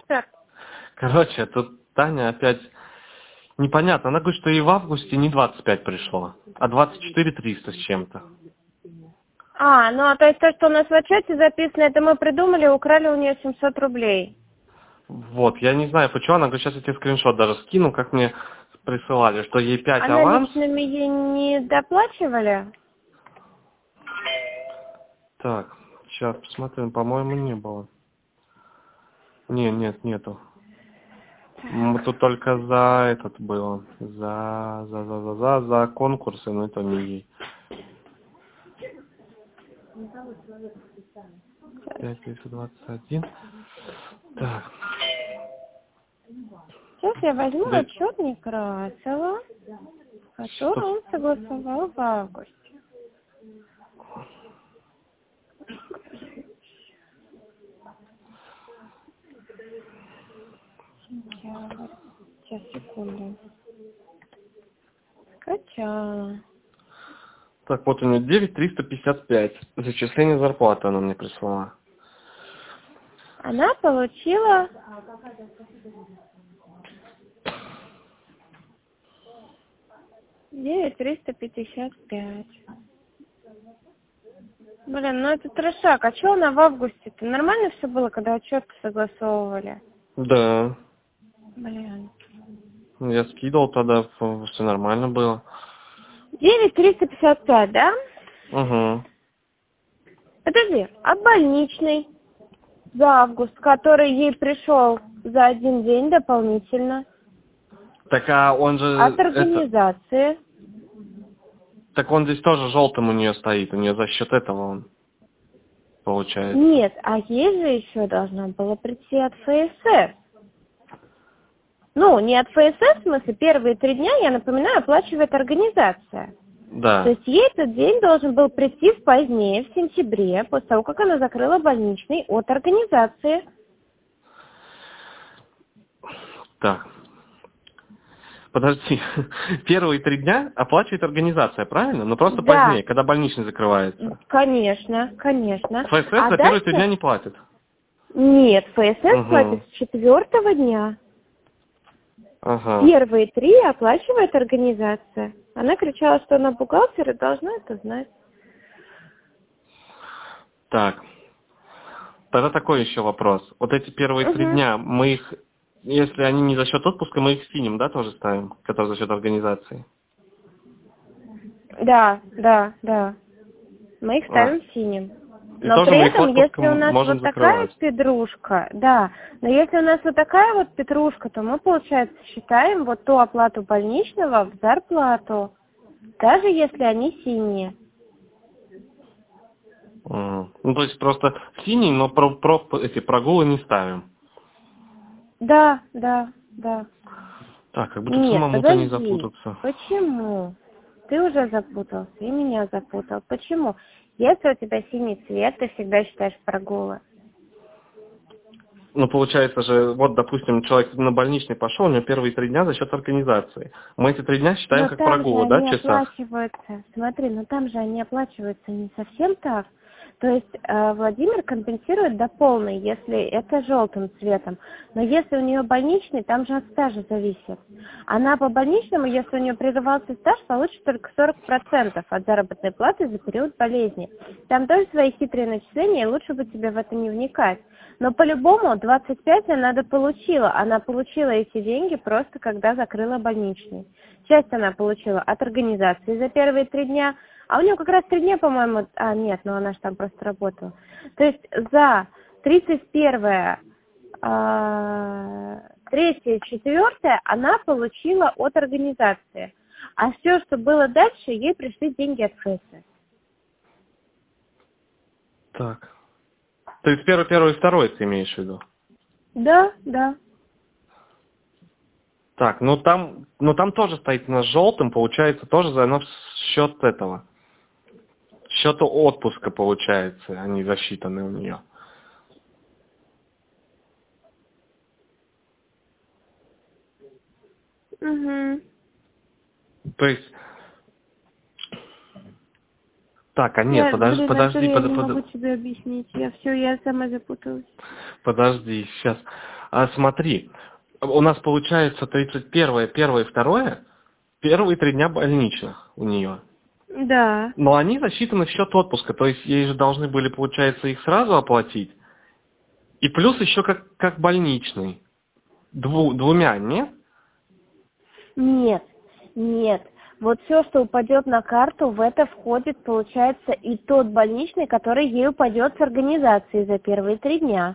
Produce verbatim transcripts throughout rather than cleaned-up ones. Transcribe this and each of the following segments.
Супер. Короче, тут Таня опять непонятно. Она говорит, что ей в августе не двадцать пять пришло, а двадцать четыре триста с чем-то. А, ну а то есть то, что у нас в отчете записано, это мы придумали, украли у нее семьсот рублей. Вот, я не знаю, почему. Она говорит, сейчас я тебе скриншот даже скину, как мне присылали, что ей пять А аванс. наличными ей не доплачивали? Так, сейчас посмотрим, по-моему, не было. Не, нет, нету. М, Тут только за этот было. За, за, за, за, за, за конкурсы, но это не ей. пять тысяч двадцать один. Так. Сейчас я возьму Да, отчет Некрасова, который что? он согласовал в августе. Сентябрь. Сейчас, секунду. Скачала. Так, вот у нее девять тысяч триста пятьдесят пять. Зачисление зарплаты она мне прислала. Она получила девять тысяч триста пятьдесят пять. Блин, ну это трешак. А что она в августе-то? Нормально все было, когда отчет согласовывали? Да. Блин. Я скидывал тогда, все нормально было. девять тысяч триста пятьдесят пять, да? Угу. Подожди, а больничный за август, который ей пришел за один день дополнительно Так а он же от это. организации? Так он здесь тоже желтым у нее стоит. У нее за счет этого он получается. Нет, а ей же еще должно было прийти от ФСС. Ну, не от ФСС, в смысле, первые три дня, я напоминаю, оплачивает организация. То Да. есть ей этот день должен был прийти в позднее, в сентябре, после того, как она закрыла больничный от организации. Так. Подожди. Первые три дня оплачивает организация, правильно? Но просто Да, позднее, когда больничный закрывается. конечно, конечно. ФСС А за первые три дня дальше... не платит. Нет, ФСС Угу. платит с четвертого дня. Ага. Первые три оплачивает организация. Она кричала, что она бухгалтер и должна это знать. Так. Тогда такой еще вопрос. Вот эти первые три Угу. дня, мы их, если они не за счет отпуска, мы их синим, да, тоже ставим, которые за счет организации? Да, да, да. Мы их А. ставим синим. И Но тоже при мы их этом, если у отпуском нас можем вот такая закрывать. петрушка, да, но если у нас вот такая вот петрушка, то мы, получается, считаем вот ту оплату больничного в зарплату, даже если они синие. М. Ну, то есть просто синий, но про, про эти прогулы не ставим. Да, да, да. Так, как бы тут Нет, самому-то не подожди. запутаться. Почему? Ты уже запутался и меня запутал. Почему? Если у тебя синий цвет, ты всегда считаешь прогулы. Ну, получается же, вот, допустим, человек на больничный пошел, у него первые три дня за счет организации. Мы эти три дня считаем Но как там же прогулы, да, в они часах? оплачиваются. Смотри, но там же они оплачиваются не совсем так. То есть э, Владимир компенсирует до полной, если это желтым цветом. Но если у нее больничный, там же от стажа зависит. Она по больничному, если у нее прерывался стаж, получит только сорок процентов от заработной платы за период болезни. Там тоже свои хитрые начисления, и лучше бы тебе в это не вникать. Но по-любому двадцать пять она дополучила. Она получила эти деньги просто когда закрыла больничный. Часть она получила от организации за первые три дня, а у нее как раз три дня, по-моему, а нет, ну она же там просто работала. То есть за тридцать первое, третье, четвертое она получила от организации. А все, что было дальше, ей пришли деньги от ФСС. Так. То есть первый, первый и второй ты имеешь в виду? Да, да. Так, ну там, ну там тоже стоит на желтым, получается, тоже за в счет этого. Счету отпуска, получается, они засчитаны у нее. Угу. То есть, так, а нет, Я, подожди, блин, Артур, подожди, я под, не могу под- тебе объяснить. Я все, я сама запуталась. подожди, сейчас. А смотри, у нас получается тридцать первое, первое и второе, первые три дня больничных у нее. Да. Но они засчитаны в счет отпуска, то есть ей же должны были, получается, их сразу оплатить. И плюс еще как, как больничный. Дву, двумя, нет? Нет, нет. Вот все, что упадет на карту, в это входит, получается, и тот больничный, который ей упадет с организации за первые три дня.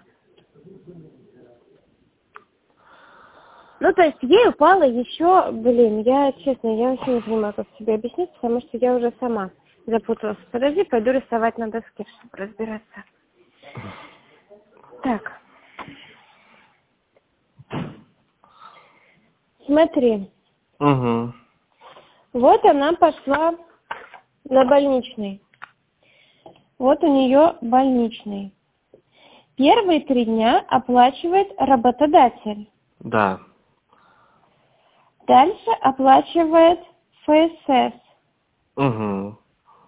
Ну, то есть ей упало еще, блин, я, честно, я вообще не понимаю, как тебе объяснить, потому что я уже сама запуталась. Подожди, пойду рисовать на доске, чтобы разбираться. Так. Смотри. Угу. Вот она пошла на больничный. Вот у нее больничный. Первые три дня оплачивает работодатель. Да. Дальше оплачивает эф эс эс. Угу.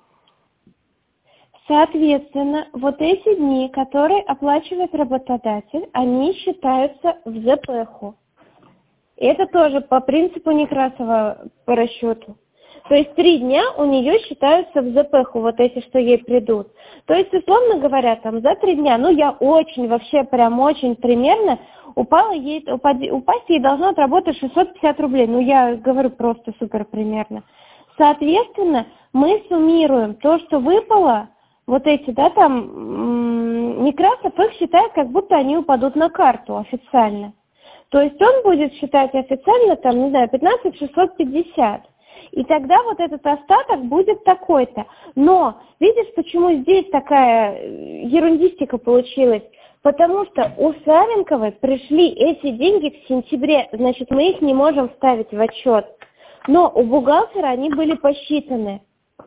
Соответственно, вот эти дни, которые оплачивает работодатель, они считаются в зэ пэ эху. Это тоже по принципу Некрасова по расчету. То есть три дня у нее считаются в зэ пэ эху, вот эти, что ей придут. То есть, условно говоря, там за три дня, ну я очень, вообще прям очень примерно, упала ей, упади, упасть ей должно отработать шестьсот пятьдесят рублей. Ну я говорю просто супер примерно. Соответственно, мы суммируем то, что выпало, вот эти, да, там, Некрасов их считает, как будто они упадут на карту официально. То есть он будет считать официально, там, не знаю, пятнадцать тысяч шестьсот пятьдесят. И тогда вот этот остаток будет такой-то. Но, видишь, почему здесь такая ерундистика получилась? Потому что у Савенковой пришли эти деньги в сентябре, значит, мы их не можем вставить в отчет. Но у бухгалтера они были посчитаны.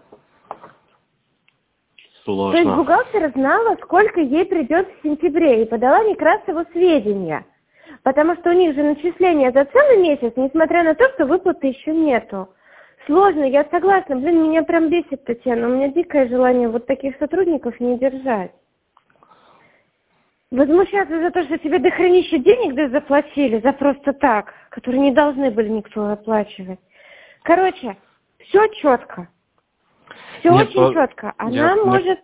Сложно. То есть бухгалтер знала, сколько ей придет в сентябре, и подала Некрасову сведения. Потому что у них же начисления за целый месяц, несмотря на то, что выплаты еще нету. Сложно, я согласна. Блин, меня прям бесит, Татьяна. У меня дикое желание вот таких сотрудников не держать. Возмущаться за то, что тебе дохренища денег да заплатили, за просто так, которые не должны были никто оплачивать. Короче, все четко. Все Нет, очень про... четко. Она Нет, может... Мне...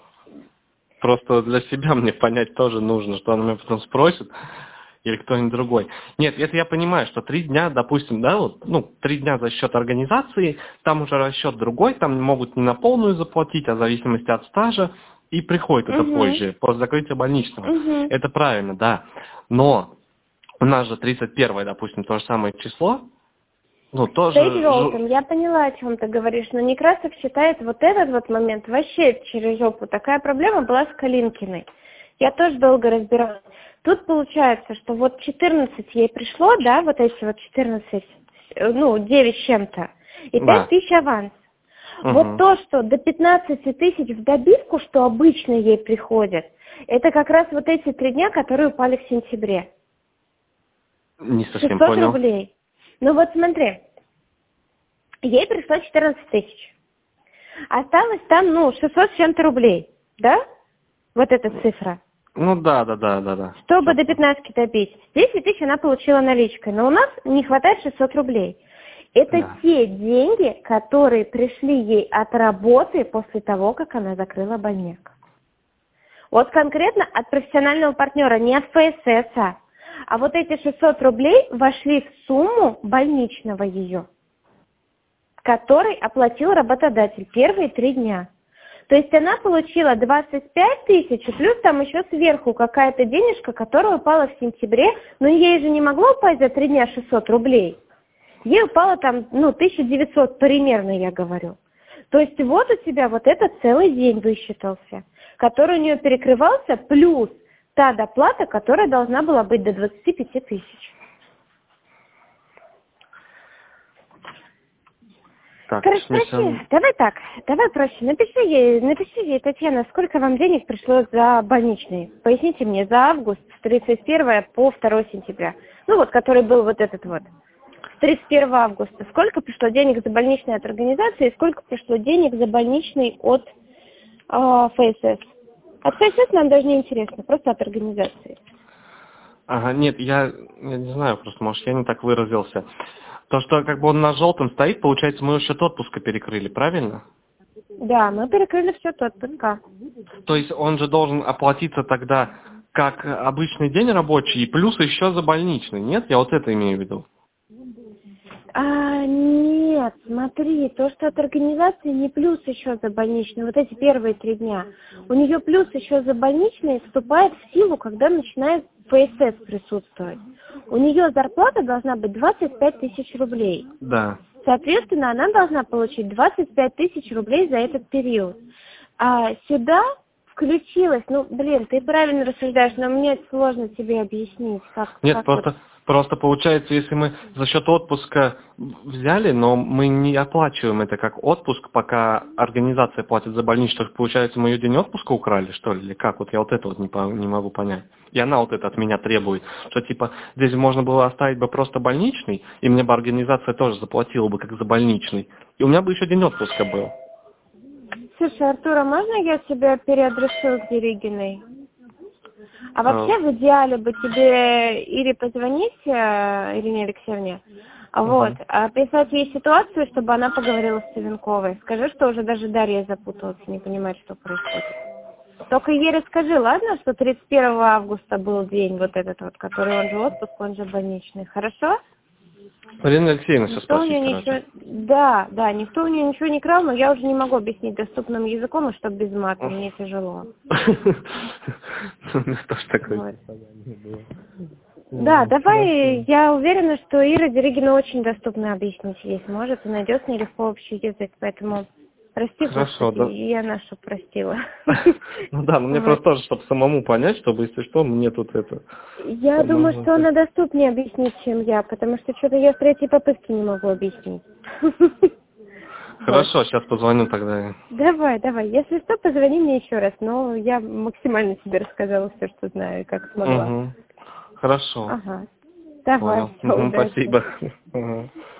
Просто для себя мне понять тоже нужно, что она меня потом спросит. Или кто-нибудь другой. Нет, это я понимаю, что три дня, допустим, да, вот, ну, три дня за счет организации, там уже расчет другой, там могут не на полную заплатить, а в зависимости от стажа, и приходит это Угу. позже, после закрытия больничного. Угу. Это правильно, да. Но у нас же тридцать первое, допустим, то же самое число, ну, тоже... Стоит желтым, я поняла, о чем ты говоришь, но Некрасов считает вот этот вот момент вообще через жопу. Такая проблема была с Калинкиной. Я тоже долго разбиралась. Тут получается, что вот четырнадцать ей пришло, да, вот эти вот четырнадцать, ну, девять с чем-то, и пять Да. тысяч аванс. Угу. Вот то, что до пятнадцати тысяч в добивку, что обычно ей приходит, это как раз вот эти три дня, которые упали в сентябре. Не совсем шестьсот понял. рублей. Ну вот смотри, ей пришло четырнадцать тысяч. Осталось там, ну, шестьсот с чем-то рублей, да? Вот эта цифра. Ну да, да, да, да, да. Чтобы Все. до пятнадцати добить. десять тысяч она получила наличкой, но у нас не хватает шестьсот рублей. Это Да. те деньги, которые пришли ей от работы после того, как она закрыла больняк. Вот конкретно от профессионального партнера, не от эф эс эс, а вот эти шестьсот рублей вошли в сумму больничного ее, который оплатил работодатель первые три дня. То есть она получила двадцать пять тысяч, и плюс там еще сверху какая-то денежка, которая упала в сентябре, но ей же не могло упасть за три дня шестьсот рублей. Ей упало там, ну, тысяча девятьсот примерно, я говорю. То есть вот у тебя вот этот целый день высчитался, который у нее перекрывался, плюс та доплата, которая должна была быть до двадцати пяти тысяч. Так, Короче, смысле... спроси, давай так, давай проще, напиши ей, напиши ей, Татьяна, сколько вам денег пришло за больничный. Поясните мне, за август с тридцать первого по второе сентября. Ну вот, который был вот этот вот. С тридцать первого августа. Сколько пришло денег за больничный от организации, и сколько пришло денег за больничный от э, эф эс эс. От эф эс эс нам даже не интересно, просто от организации. Ага, нет, я, я не знаю, просто, может, я не так выразился. То, что как бы он на желтом стоит, получается, мы его счет отпуска перекрыли, правильно? Да, мы перекрыли счет отпуска. То есть он же должен оплатиться тогда как обычный день рабочий, и плюс еще за больничный, нет? Я вот это имею в виду. А, нет, смотри, то, что от организации не плюс еще за больничный, вот эти первые три дня. У нее плюс еще за больничный вступает в силу, когда начинает ПСС присутствовать. У нее зарплата должна быть двадцать пять тысяч рублей. Да. Соответственно, она должна получить двадцать пять тысяч рублей за этот период. А сюда включилась, ну, блин, ты правильно рассуждаешь, но мне это сложно тебе объяснить, как, Нет, как просто, вот... просто получается, если мы за счет отпуска взяли, но мы не оплачиваем это как отпуск, пока организация платит за больничный, то получается, мы ее день отпуска украли, что ли, или как? Вот я вот это вот не, по- не могу понять. И она вот это от меня требует, что типа здесь можно было оставить бы просто больничный, и мне бы организация тоже заплатила бы как за больничный, и у меня бы еще день отпуска был. Слушай, Артур, а можно я тебя переадресую к Деригиной? А А, вообще в идеале бы тебе Ире позвонить, э, Ирине Алексеевне, а вот, Мгм. описать ей ситуацию, чтобы она поговорила с Цивенковой. Скажи, что уже даже Дарья запуталась, не понимает, что происходит. Только ей расскажи, ладно, что тридцать первого августа был день вот этот вот, который он же отпуск, он же больничный. Хорошо? Ирина Алексеевна сейчас Никто у спросить, нее короче. ничего... Да, да, никто у нее ничего не крал, но я уже не могу объяснить доступным языком, и что без мата, мне тяжело. Что ж такое Вот. состояние было? Да, М, Хорошо. давай, я уверена, что Ира Дерегина очень доступно объяснить ей сможет и найдет с ней легко общий язык, поэтому прости, Хорошо, Господи, да. и я нашу простила. Ну да, но мне Вот. просто тоже, чтобы самому понять, чтобы, если что, мне тут это Я думаю, помогло. что она доступнее объяснить, чем я, потому что что-то я с третьей попытки не могу объяснить. Вот. Хорошо, сейчас позвоню тогда. Давай, давай. Если что, позвони мне еще раз, но я максимально тебе рассказала все, что знаю и как смогла. Угу. Хорошо, Ага. Давай, понял. все, Мгм, удачи. спасибо. Ага.